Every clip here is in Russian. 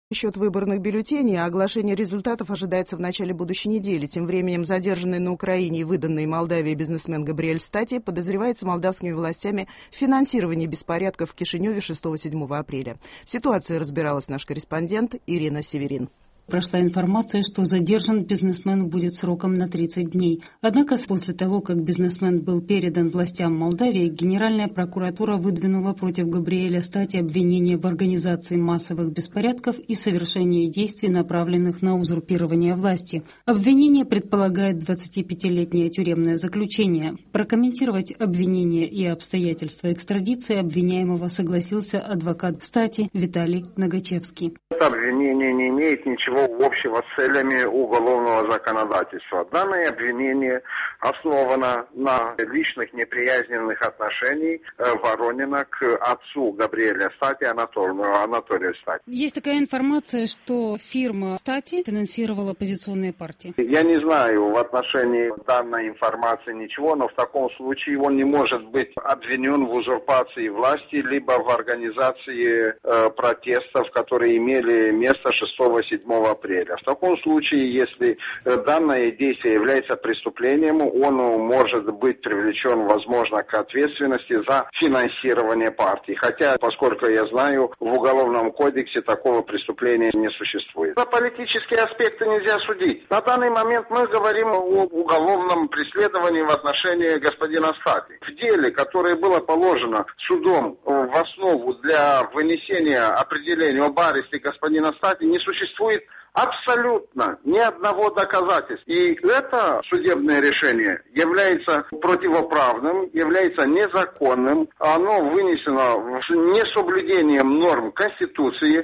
Счет выборных бюллетеней, а оглашение результатов ожидается в начале будущей недели. Тем временем задержанный на Украине и выданный Молдавии бизнесмен Габриэль Стати подозревается молдавскими властями в финансировании беспорядков в Кишиневе 6-7 апреля. В ситуации разбиралась наш корреспондент Ирина Северин. Прошла информация, что задержан бизнесмен будет сроком на 30 дней. Однако после того, как бизнесмен был передан властям Молдавии, Генеральная прокуратура выдвинула против Габриэля Стати обвинение в организации массовых беспорядков и совершении действий, направленных на узурпирование власти. Обвинение предполагает 25-летнее тюремное заключение. Прокомментировать обвинение и обстоятельства экстрадиции обвиняемого согласился адвокат Стати Виталий Нагачевский. Это обвинение не имеет ничего общего с целями уголовного законодательства. Данное обвинение основано на личных неприязненных отношениях Воронина к отцу Габриэля Стати, Анатолию Стати. Есть такая информация, что фирма Стати финансировала оппозиционные партии. Я не знаю в отношении данной информации ничего, но в таком случае он не может быть обвинен в узурпации власти, либо в организации протестов, которые имели место 6-7 апреля. В таком случае, если данное действие является преступлением, он может быть привлечен, возможно, к ответственности за финансирование партии. Хотя, поскольку я знаю, в Уголовном кодексе такого преступления не существует. За политические аспекты нельзя судить. На данный момент мы говорим о уголовном преследовании в отношении господина Стати. В деле, которое было положено судом в основу для вынесения определения об аресте господина Стати, не существует абсолютно ни одного доказательства. И это судебное решение является противоправным, является незаконным. Оно вынесено с несоблюдением норм Конституции,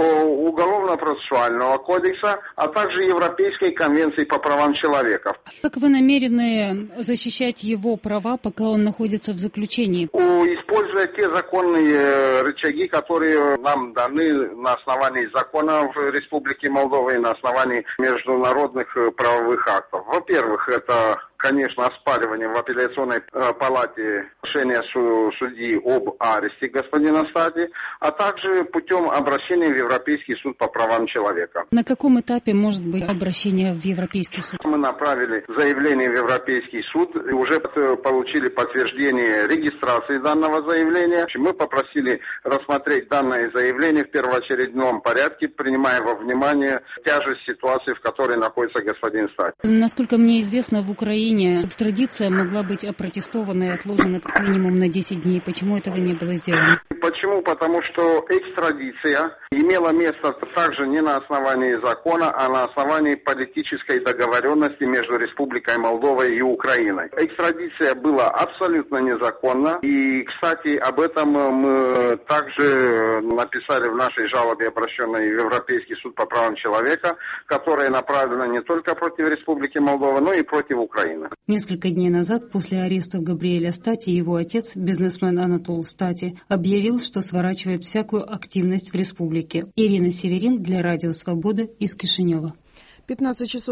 Уголовно-процессуального кодекса, а также Европейской конвенции по правам человека. Как вы намерены защищать его права, пока он находится в заключении? Используя те законные рычаги, которые нам даны на основании закона в Республике Молдова и на основании международных правовых актов. Во-первых, это, конечно, оспаривание в апелляционной палате решения судьи об аресте господина Стати, а также путем обращения в Европейский суд по правам человека. На каком этапе может быть обращение в Европейский суд? Мы направили заявление в Европейский суд и уже получили подтверждение регистрации данного заявления. Мы попросили рассмотреть данное заявление в первоочередном порядке, принимая во внимание тяжесть ситуации, в которой находится господин Стати. Насколько мне известно, в Украине экстрадиция могла быть опротестована и отложена как минимум на 10 дней. Почему этого не было сделано? Почему? Потому что экстрадиция имела место также не на основании закона, а на основании политической договоренности между Республикой Молдова и Украиной. Экстрадиция была абсолютно незаконна. И, кстати, об этом мы также написали в нашей жалобе, обращенной в Европейский суд по правам человека, которая направлена не только против Республики Молдова, но и против Украины. Несколько дней назад, после арестов Габриэля Стати, его отец, бизнесмен Анатол Стати, объявил, что сворачивает всякую активность в республике. Ирина Северин для Радио Свобода из Кишинева. 15 часов.